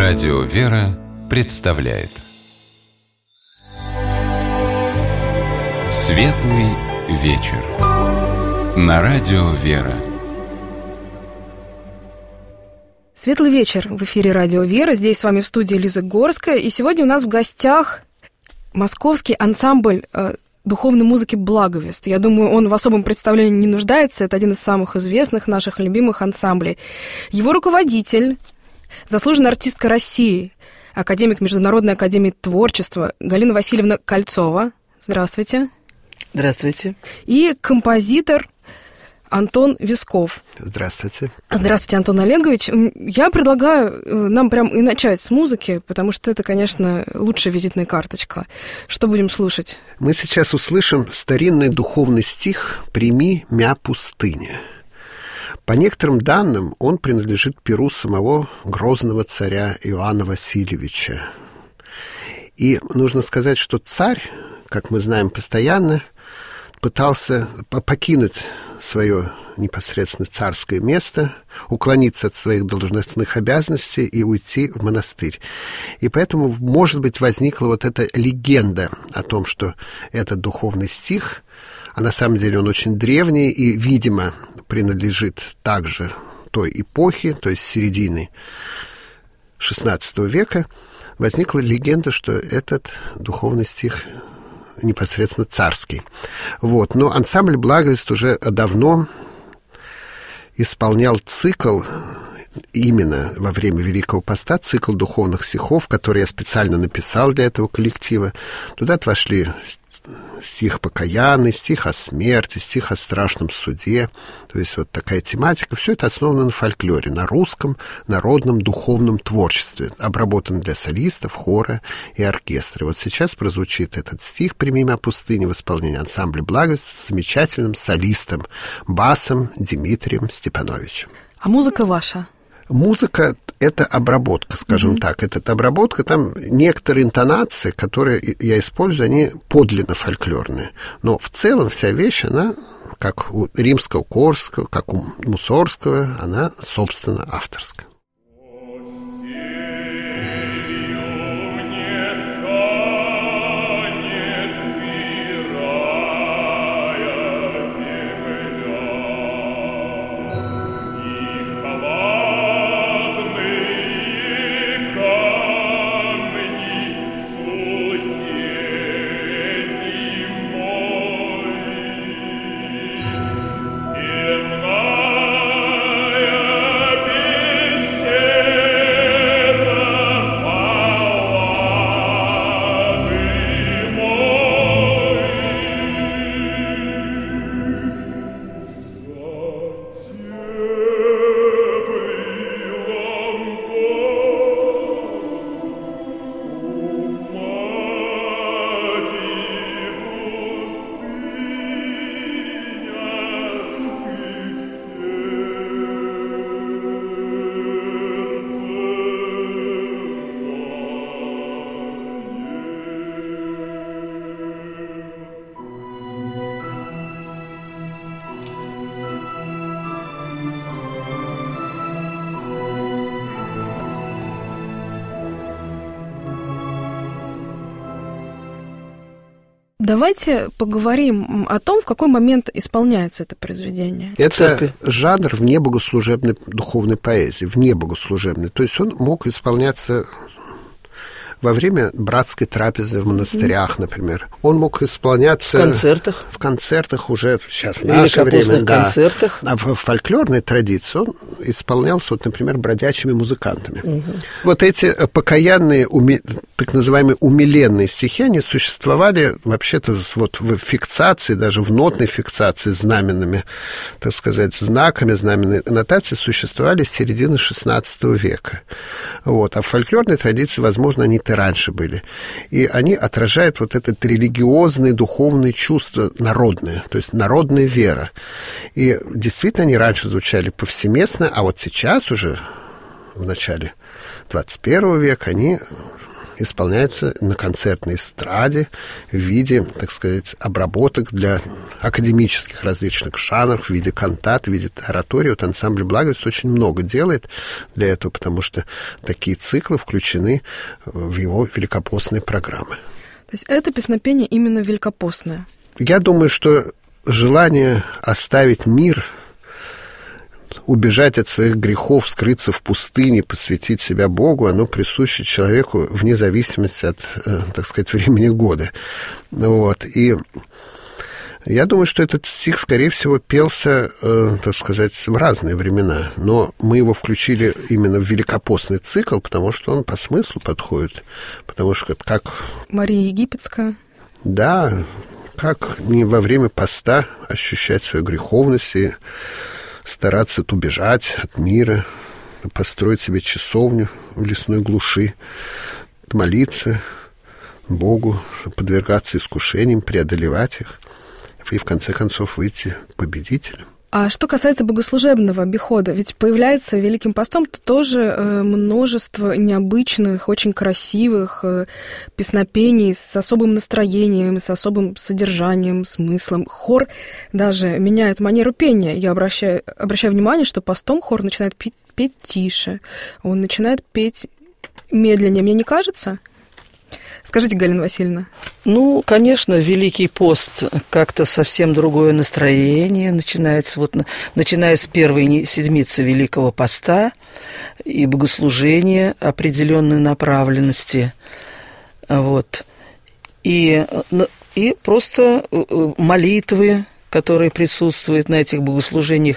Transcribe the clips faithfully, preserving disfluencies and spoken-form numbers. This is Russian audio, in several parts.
Радио «Вера» представляет Светлый вечер на Радио «Вера». Светлый вечер в эфире Радио «Вера». Здесь с вами в студии Лиза Горская. И сегодня у нас в гостях московский ансамбль э, духовной музыки «Благовест». Я думаю, он в особом представлении не нуждается. Это один из самых известных наших любимых ансамблей. Его руководитель, заслуженная артистка России, академик Международной академии творчества Галина Васильевна Кольцова. Здравствуйте. Здравствуйте. И композитор Антон Висков. Здравствуйте. Здравствуйте, Антон Олегович. Я предлагаю нам прям и начать с музыки, потому что это, конечно, лучшая визитная карточка. Что будем слушать? Мы сейчас услышим старинный духовный стих «Прими мя пустыня». По некоторым данным, он принадлежит перу самого грозного царя Иоанна Васильевича. И нужно сказать, что царь, как мы знаем, постоянно пытался покинуть свое непосредственно царское место, уклониться от своих должностных обязанностей и уйти в монастырь. И поэтому, может быть, возникла вот эта легенда о том, что этот духовный стих, а на самом деле он очень древний и, видимо, принадлежит также той эпохе, то есть середины шестнадцатого века, возникла легенда, что этот духовный стих непосредственно царский. Вот. Но ансамбль «Благовест» уже давно исполнял цикл, именно во время Великого Поста, цикл духовных стихов, который я специально написал для этого коллектива. Туда вошли стих покаянный, стих о смерти, стих о страшном суде. То есть вот такая тематика. Все это основано на фольклоре, на русском народном духовном творчестве, обработано для солистов, хора и оркестра. Вот сейчас прозвучит этот стих «Прими мя пустыня» в исполнении ансамбля «Благовест» с замечательным солистом, басом Дмитрием Степановичем. А музыка ваша? Музыка — это обработка, скажем mm-hmm. так. Это обработка, там некоторые интонации, которые я использую, они подлинно фольклорные. Но в целом вся вещь, она, как у римского-корского, как у Мусоргского, она, собственно, авторская. Давайте поговорим о том, в какой момент исполняется это произведение. Это жанр внебогослужебной духовной поэзии, внебогослужебной. То есть он мог исполняться во время братской трапезы в монастырях, например. Он мог исполняться... В концертах? В концертах уже сейчас, в наше время. Да. концертах. А в фольклорной традиции он исполнялся, вот, например, бродячими музыкантами. Угу. Вот эти покаянные, уми... так называемые умиленные стихи, они существовали вообще-то вот в фиксации, даже в нотной фиксации знаменными, так сказать, знаками, знаменной нотации существовали с середины шестнадцатого века. Вот. А в фольклорной традиции, возможно, они раньше были. И они отражают вот этот религиозные, духовные чувства народные, то есть народная вера. И действительно они раньше звучали повсеместно, а вот сейчас уже, в начале двадцать первого века, они исполняются на концертной эстраде в виде, так сказать, обработок для академических различных жанров, в виде кантат, в виде оратории. Вот ансамбль «Благовест» очень много делает для этого, потому что такие циклы включены в его великопостные программы. То есть это песнопение именно великопостное? Я думаю, что желание оставить мир, убежать от своих грехов, скрыться в пустыне, посвятить себя Богу, оно присуще человеку вне зависимости от, так сказать, времени года. Вот. И я думаю, что этот стих, скорее всего, пелся, так сказать, в разные времена. Но мы его включили именно в великопостный цикл, потому что он по смыслу подходит. Потому что как... Мария Египетская. Да, как не во время поста ощущать свою греховность и стараться убежать от мира, построить себе часовню в лесной глуши, молиться Богу, подвергаться искушениям, преодолевать их и в конце концов выйти победителем. А что касается богослужебного обихода, ведь появляется Великим постом тоже множество необычных, очень красивых песнопений с особым настроением, с особым содержанием, смыслом. Хор даже меняет манеру пения. Я обращаю, обращаю внимание, что постом хор начинает петь, петь тише, он начинает петь медленнее. Мне не кажется? Скажите, Галина Васильевна. Ну, конечно, Великий пост как-то совсем другое настроение начинается, вот, начиная с первой седмицы Великого поста и богослужения определенной направленности, вот, и, и просто молитвы, которые присутствуют на этих богослужениях,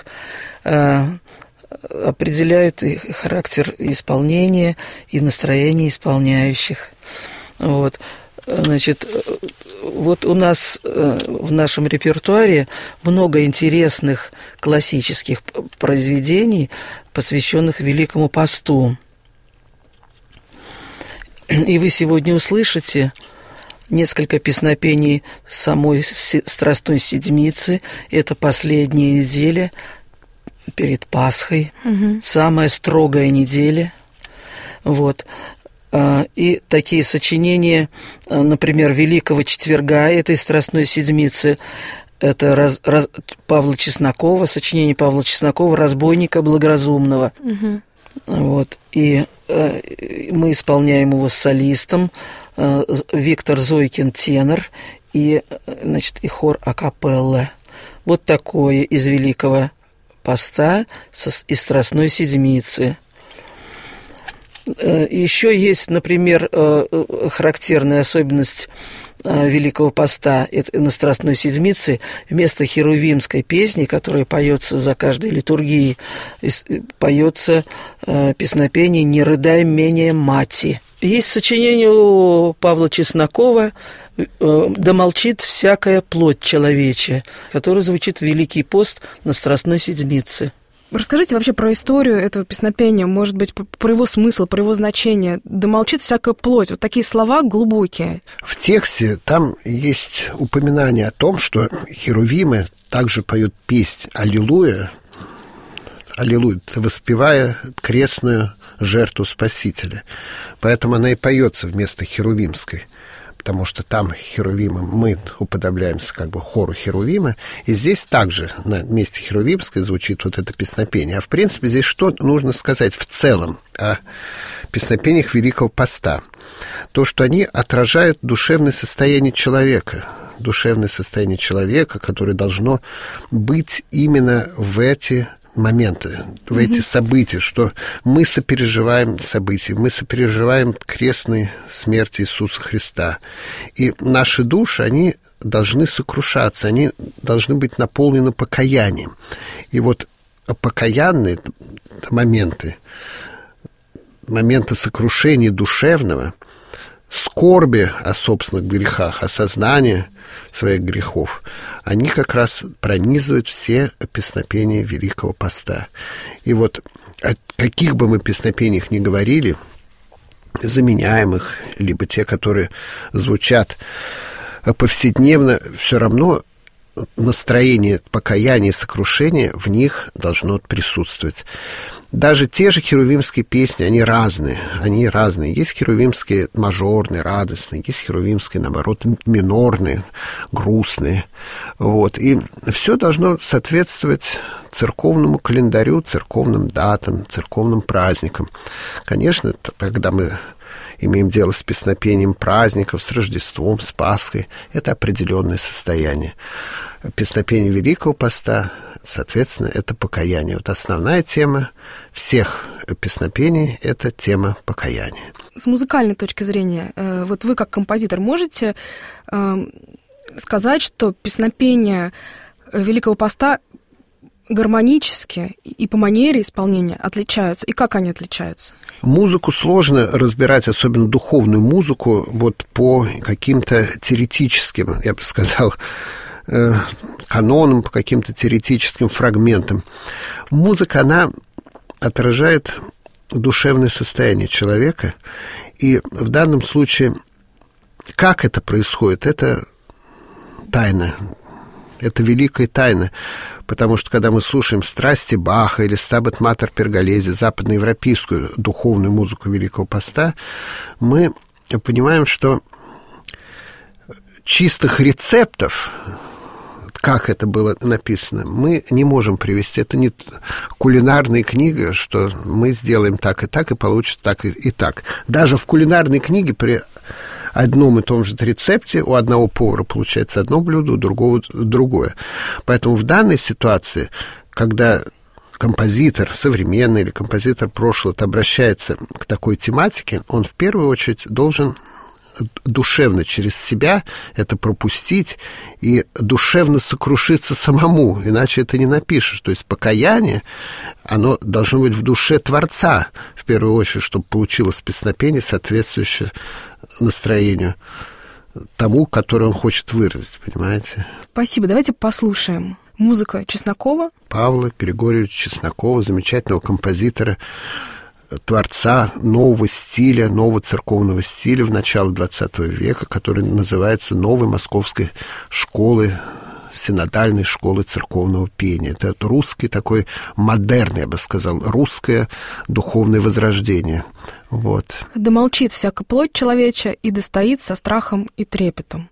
определяют и характер исполнения, и настроение исполняющих. Вот, значит, вот у нас в нашем репертуаре много интересных классических произведений, посвященных Великому посту. И вы сегодня услышите несколько песнопений самой Страстной Седмицы. Это последняя неделя перед Пасхой, угу. Самая строгая неделя. Вот. И такие сочинения, например, Великого четверга этой Страстной Седмицы, это раз, раз, Павла Чеснокова, сочинение Павла Чеснокова «Разбойника благоразумного». Угу. Вот. И э, мы исполняем его с солистом, э, Виктор Зойкин тенор и, значит, и хор акапелла. Вот такое из Великого поста из Страстной Седмицы. Еще есть, например, характерная особенность Великого поста на Страстной Седмице. Вместо херувимской песни, которая поется за каждой литургией, поется песнопение «Не рыдай менее мати». Есть сочинение у Павла Чеснокова «Да молчит всякая плоть человечья», которое звучит в Великий пост на Страстной Седмице. Расскажите вообще про историю этого песнопения, может быть, про его смысл, про его значение. «Да молчит всякая плоть». Вот такие слова глубокие. В тексте там есть упоминание о том, что херувимы также поют песнь «Аллилуйя», «Аллилуйя», воспевая крестную жертву Спасителя. Поэтому она и поется вместо херувимской. Потому что там херувимы, мы уподобляемся как бы хору херувима, и здесь также на месте херувимской звучит вот это песнопение. А в принципе здесь что нужно сказать в целом о песнопениях Великого поста? То, что они отражают душевное состояние человека, душевное состояние человека, которое должно быть именно в эти моменты, в эти mm-hmm. события, что мы сопереживаем события, мы сопереживаем крестной смерти Иисуса Христа. И наши души, они должны сокрушаться, они должны быть наполнены покаянием. И вот покаянные моменты, моменты сокрушения душевного, скорби о собственных грехах, осознания своих грехов, они как раз пронизывают все песнопения Великого поста. И вот о каких бы мы песнопениях ни говорили, заменяемых, либо те, которые звучат повседневно, все равно настроение покаяния и сокрушения в них должно присутствовать. даже те же херувимские песни, они разные, они разные. Есть херувимские мажорные, радостные, есть херувимские, наоборот, минорные, грустные. Вот. И все должно соответствовать церковному календарю, церковным датам, церковным праздникам. Конечно, когда мы имеем дело с песнопением праздников, с Рождеством, с Пасхой, это определенное состояние. Песнопение Великого Поста, соответственно, это покаяние. Вот основная тема всех песнопений – это тема покаяния. С музыкальной точки зрения, вот вы как композитор можете сказать, что песнопения Великого Поста гармонически и по манере исполнения отличаются? И как они отличаются? Музыку сложно разбирать, особенно духовную музыку, вот по каким-то теоретическим, я бы сказал, канонам, по каким-то теоретическим фрагментам. Музыка, она отражает душевное состояние человека, и в данном случае, как это происходит, это тайна. Это великая тайна, потому что, когда мы слушаем «Страсти» Баха или «Стабат Матер Перголези», западноевропейскую духовную музыку Великого Поста, мы понимаем, что чистых рецептов, как это было написано, мы не можем привести. Это не кулинарная книга, что мы сделаем так и так, и получится так и, и так. Даже в кулинарной книге при одном и том же рецепте у одного повара получается одно блюдо, у другого другое. Поэтому в данной ситуации, когда композитор современный или композитор прошлого обращается к такой тематике, он в первую очередь должен душевно через себя это пропустить и душевно сокрушиться самому, иначе это не напишешь. То есть покаяние, оно должно быть в душе Творца, в первую очередь, чтобы получилось песнопение, соответствующее настроению тому, которое он хочет выразить, понимаете? Спасибо. Давайте послушаем музыка Чеснокова. Павла Григорьевича Чеснокова, замечательного композитора, творца нового стиля, нового церковного стиля в начале двадцатого века, который называется «Новой Московской школы», синодальной школы церковного пения. Это русский такой модерн, я бы сказал, русское духовное возрождение. Вот. «Да молчит всяка плоть человеча, и достоит со страхом и трепетом».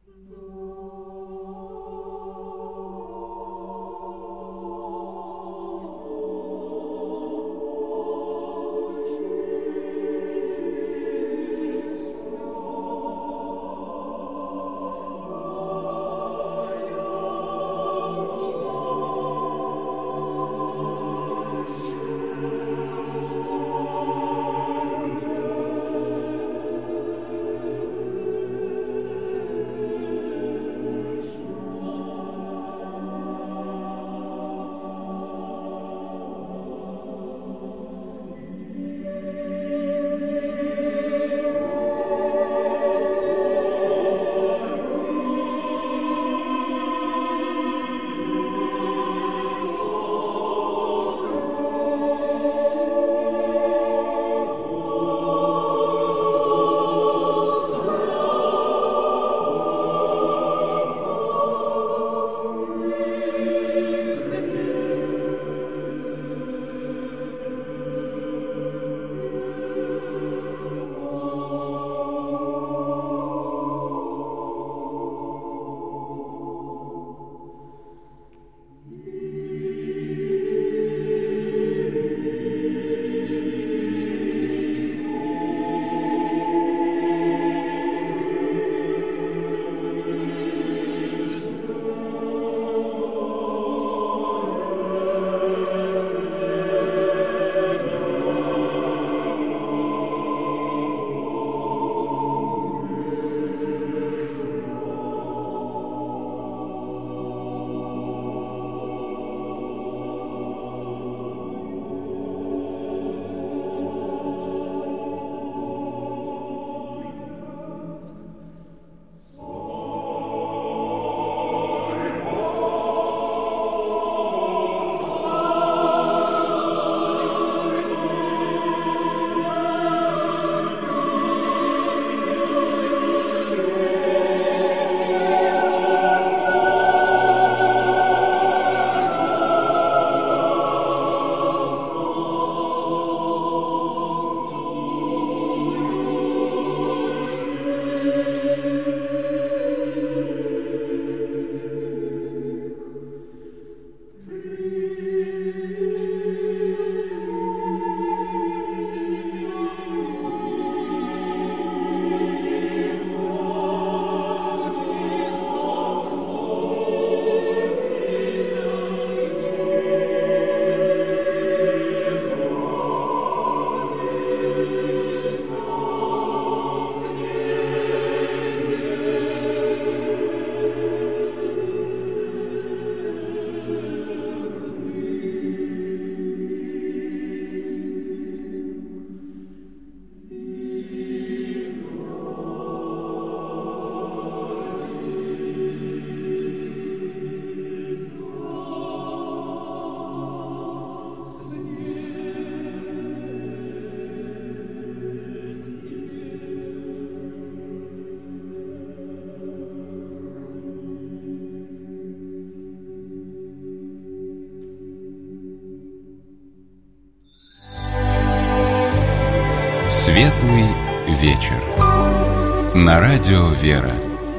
Светлый вечер. На радио «Вера».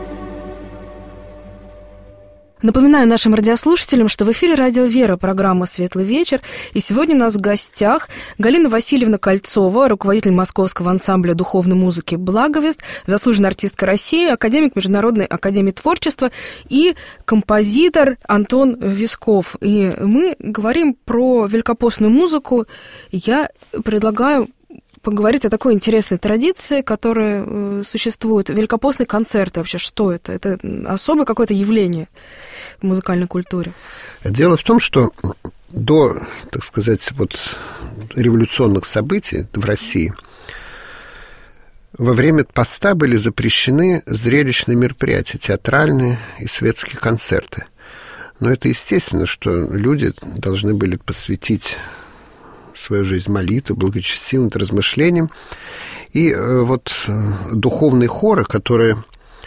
Напоминаю нашим радиослушателям, что в эфире радио «Вера» программа «Светлый вечер». И сегодня у нас в гостях Галина Васильевна Кольцова, руководитель московского ансамбля духовной музыки «Благовест», заслуженная артистка России, академик Международной академии творчества и композитор Антон Висков. И мы говорим про великопостную музыку. Я предлагаю поговорить о такой интересной традиции, которая существует. Великопостные концерты вообще, что это? Это особое какое-то явление в музыкальной культуре? Дело в том, что до, так сказать, вот революционных событий в России во время поста были запрещены зрелищные мероприятия, театральные и светские концерты. Но это естественно, что люди должны были посвятить свою жизнь молитве, благочестивым размышлениям. И э, вот э, духовные хоры, которые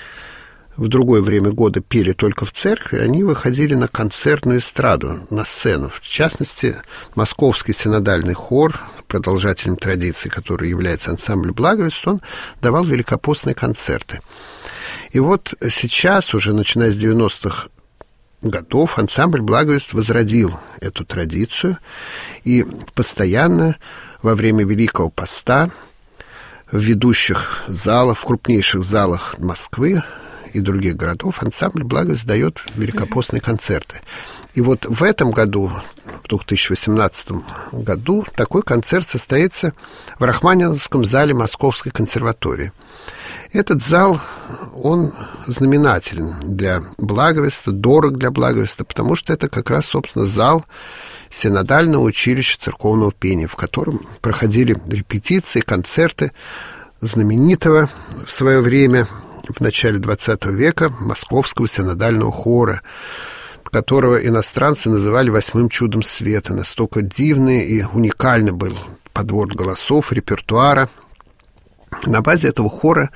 в другое время года пели только в церкви, они выходили на концертную эстраду, на сцену. В частности, Московский синодальный хор, продолжателем традиции, который является ансамбль «Благовест», он давал великопостные концерты. И вот сейчас, уже начиная с девяностых годов, ансамбль «Благовест» возродил эту традицию, и постоянно во время Великого Поста в ведущих залах, в крупнейших залах Москвы и других городов ансамбль «Благовест» дает великопостные концерты. И вот в этом году, в две тысячи восемнадцатом году, такой концерт состоится в Рахманиновском зале Московской консерватории. Этот зал, он знаменателен для Благовеста, дорог для Благовеста, потому что это как раз, собственно, зал синодального училища церковного пения, в котором проходили репетиции, концерты знаменитого в свое время, в начале двадцатого века, Московского синодального хора, которого иностранцы называли «восьмым чудом света». Настолько дивный и уникальный был подбор голосов, репертуара. На базе этого хора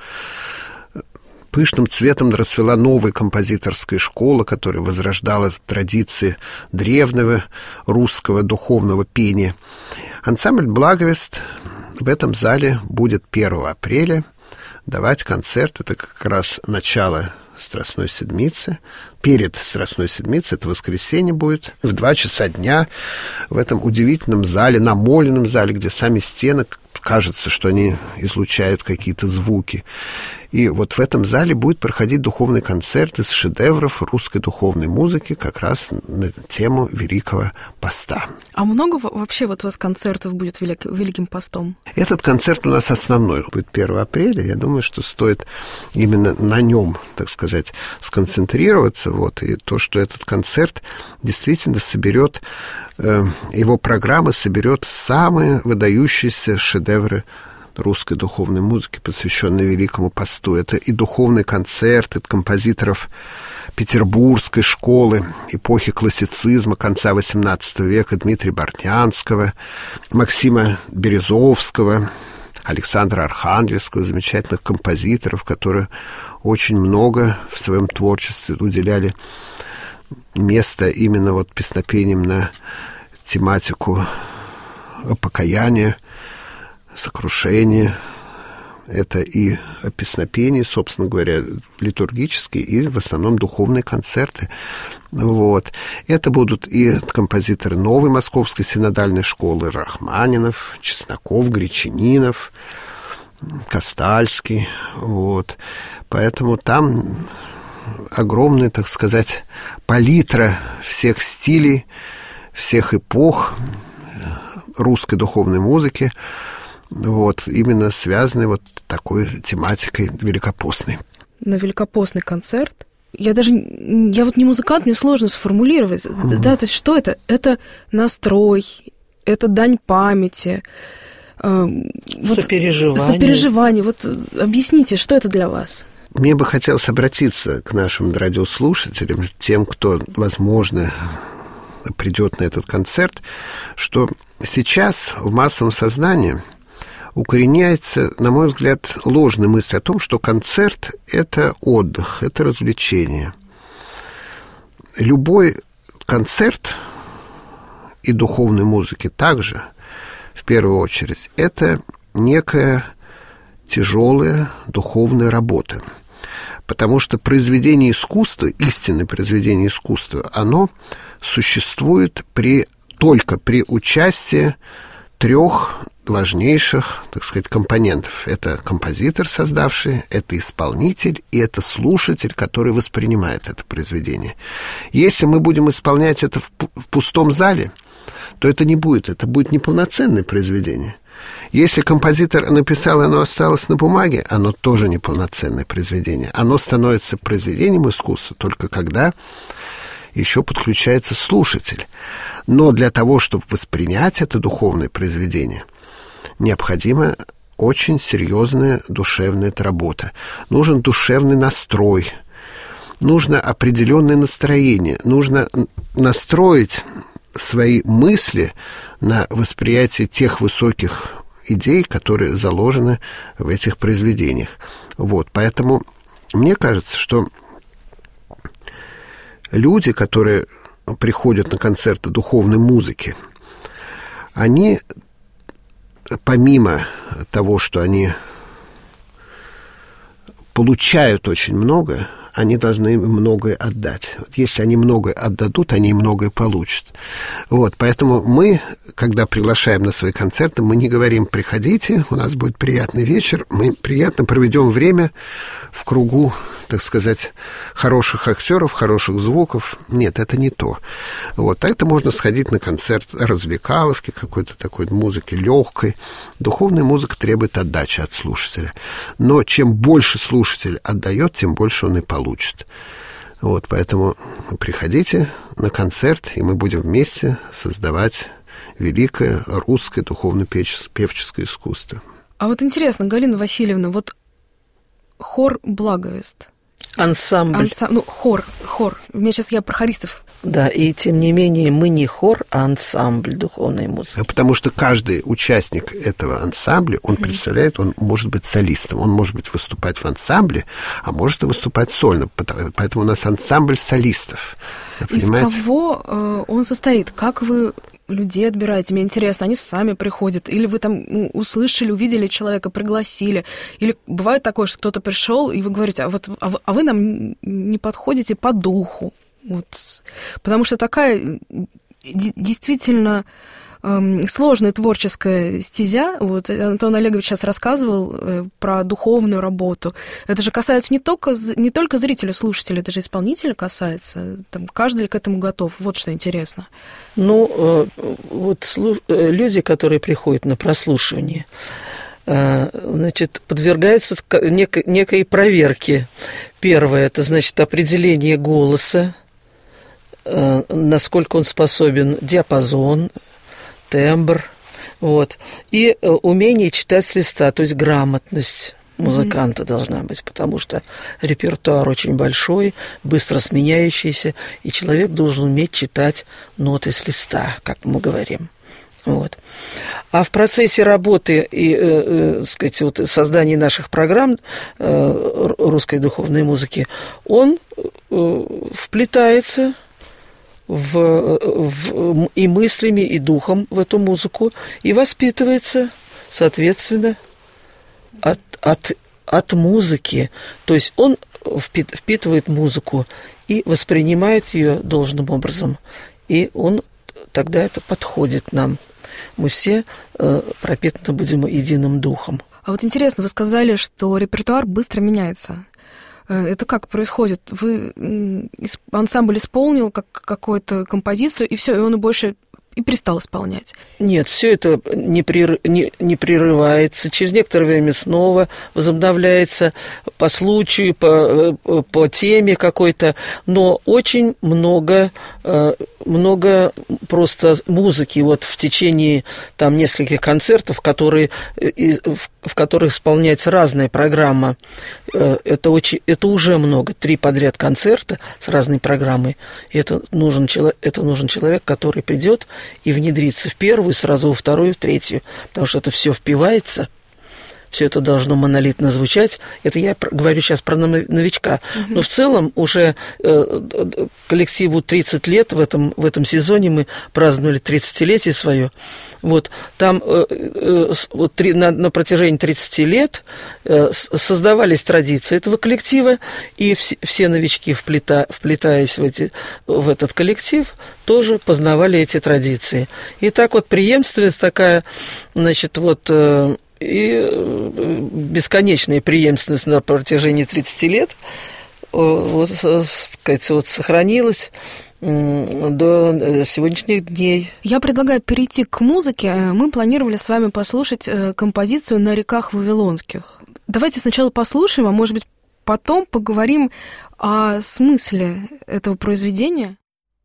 пышным цветом расцвела новая композиторская школа, которая возрождала традиции древнего русского духовного пения. Ансамбль «Благовест» в этом зале будет первого апреля давать концерт. Это как раз начало Страстной Седмицы. Перед Страстной Седмицей, это воскресенье будет, в два часа дня в этом удивительном зале, намоленном зале, где сами стены, кажется, что они излучают какие-то звуки. И вот в этом зале будет проходить духовный концерт из шедевров русской духовной музыки как раз на тему Великого Поста. А много вообще вот у вас концертов будет велик, Великим Постом? Этот концерт у нас основной, будет первого апреля. Я думаю, что стоит именно на нем, так сказать, сконцентрироваться. Вот, и то, что этот концерт действительно соберет, э, его программа соберет самые выдающиеся шедевры русской духовной музыки, посвященной Великому Посту. Это и духовный концерт от композиторов петербургской школы эпохи классицизма конца восемнадцатого века Дмитрия Бортнянского, Максима Березовского, Александра Архангельского, замечательных композиторов, которые очень много в своем творчестве уделяли место именно вот песнопениям на тематику покаяния, сокрушение. Это и песнопения, собственно говоря, литургические, и в основном духовные концерты. Вот. Это будут и композиторы новой Московской синодальной школы: Рахманинов, Чесноков, Гречанинов, Костальский. Вот. Поэтому там огромная, так сказать, палитра всех стилей, всех эпох русской духовной музыки, вот, именно связанной вот такой тематикой великопостной. На великопостный концерт? Я даже, я вот не музыкант, мне сложно сформулировать. Mm-hmm. Да, то есть что это? Это настрой, это дань памяти. Э, вот, сопереживание. Сопереживание. Вот объясните, что это для вас? Мне бы хотелось обратиться к нашим радиослушателям, тем, кто, возможно, придет на этот концерт, что сейчас в массовом сознании укореняется, на мой взгляд, ложная мысль о том, что концерт – это отдых, это развлечение. Любой концерт и духовной музыки также, в первую очередь, это некая тяжелая духовная работа. Потому что произведение искусства, истинное произведение искусства, оно существует при, только при участии трех важнейших, так сказать, компонентов. Это композитор, создавший, это исполнитель и это слушатель, который воспринимает это произведение. Если мы будем исполнять это в пустом зале, то это не будет, это будет неполноценное произведение. Если композитор написал, и оно осталось на бумаге, оно тоже неполноценное произведение. Оно становится произведением искусства только когда еще подключается слушатель. Но для того, чтобы воспринять это духовное произведение, необходима очень серьезная душевная работа. Нужен душевный настрой, нужно определенное настроение, нужно настроить свои мысли на восприятие тех высоких идей, которые заложены в этих произведениях. Вот, поэтому мне кажется, что люди, которые приходят на концерты духовной музыки, они, помимо того, что они получают очень много, они должны многое отдать. Если они многое отдадут, они многое получат. Вот, поэтому мы, когда приглашаем на свои концерты, мы не говорим: приходите, у нас будет приятный вечер, мы приятно проведем время в кругу, так сказать, хороших актеров, хороших звуков. Нет, это не то. Вот, а это можно сходить на концерт развлекаловки, какой-то такой музыки легкой. Духовная музыка требует отдачи от слушателя. Но чем больше слушатель отдает, тем больше он и получит. Вот, поэтому приходите на концерт, и мы будем вместе создавать великое русское духовно-певческое искусство. А вот интересно, Галина Васильевна, вот хор «Благовест». Ансамбль. Анса... Ну, хор, хор. У меня сейчас я про хористов. Да, и тем не менее мы не хор, а ансамбль духовной музыки. Потому что каждый участник этого ансамбля, он mm-hmm. представляет, он может быть солистом, он может быть выступать в ансамбле, а может и выступать сольно. Поэтому у нас ансамбль солистов. Из кого э, он состоит? Как вы людей отбираете? Мне интересно, они сами приходят? Или вы там ну, услышали, увидели человека, пригласили? Или бывает такое, что кто-то пришел, и вы говорите: а, вот, а, вы, а вы нам не подходите по духу? Вот. Потому что такая действительно эм, сложная творческая стезя. Вот Антон Олегович сейчас рассказывал э, про духовную работу. Это же касается не только, не только зрителя, слушателя, это же исполнителя касается. Там, каждый к этому готов. Вот что интересно. Ну, э, вот слу... люди, которые приходят на прослушивание, э, значит, подвергаются некой, некой проверке. Первое, это, значит, определение голоса, э, насколько он способен, диапазон, тембр, вот, и э, умение читать с листа, то есть грамотность музыканта mm-hmm. должна быть, потому что репертуар очень большой, быстро сменяющийся, и человек должен уметь читать ноты с листа, как мы говорим. Вот. А в процессе работы и, э, э, сказать, вот, создания наших программ э, русской духовной музыки, он э, вплетается в, в, и мыслями, и духом в эту музыку, и воспитывается, соответственно, от, от, от музыки. То есть он впитывает музыку и воспринимает ее должным образом, и он тогда это подходит нам. Мы все э, пропитаны будем единым духом. А вот интересно, вы сказали, что репертуар быстро меняется. Это как происходит? Вы ансамбль исполнил как какую-то композицию, и все, и он больше и перестал исполнять? Нет, все это не, прер... не, не прерывается. Через некоторое время снова возобновляется по случаю, по, по теме какой-то. Но очень много, много просто музыки вот в течение там, нескольких концертов, которые, в которых исполняется разная программа. Это, очень, это уже много. Три подряд концерта с разной программой. И это нужен, это нужен человек, который придет и внедриться в первую, сразу во вторую, в третью, потому что это все впивается, все это должно монолитно звучать. Это я говорю сейчас про новичка. Mm-hmm. Но в целом уже коллективу тридцать лет, в этом, в этом сезоне мы праздновали тридцатилетие свое. Вот, там вот, на, на протяжении тридцати лет создавались традиции этого коллектива, и все, все новички, вплета, вплетаясь в, эти, в этот коллектив, тоже познавали эти традиции. И так вот преемственность такая, значит, вот, и бесконечная преемственность на протяжении тридцати лет вот, сказать, вот, сохранилась до сегодняшних дней. Я предлагаю перейти к музыке. Мы планировали с вами послушать композицию «На реках Вавилонских». Давайте сначала послушаем, а может быть, потом поговорим о смысле этого произведения.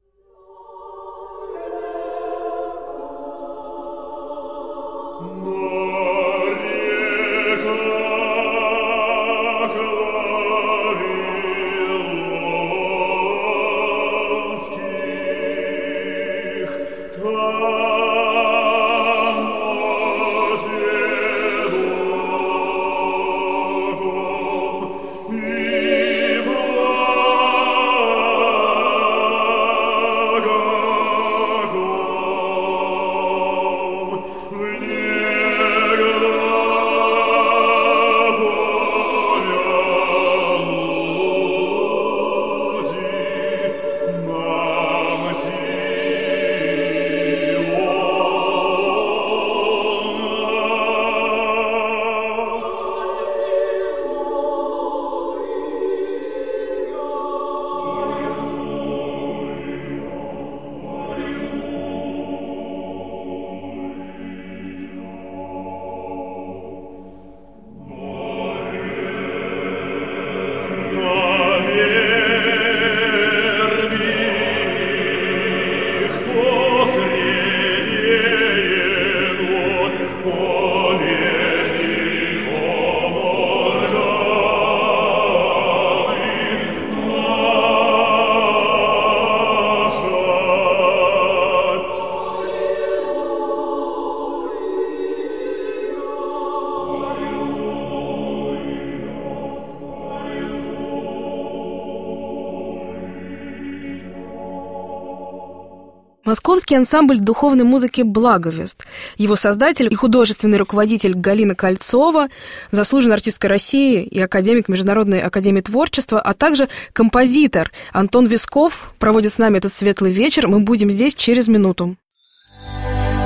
Московский ансамбль духовной музыки «Благовест». Его создатель и художественный руководитель Галина Кольцова, заслуженная артистка России и академик Международной академии творчества, а также композитор Антон Висков проводит с нами этот светлый вечер. Мы будем здесь через минуту.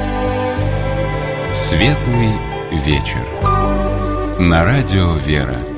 Светлый вечер. На радио «Вера».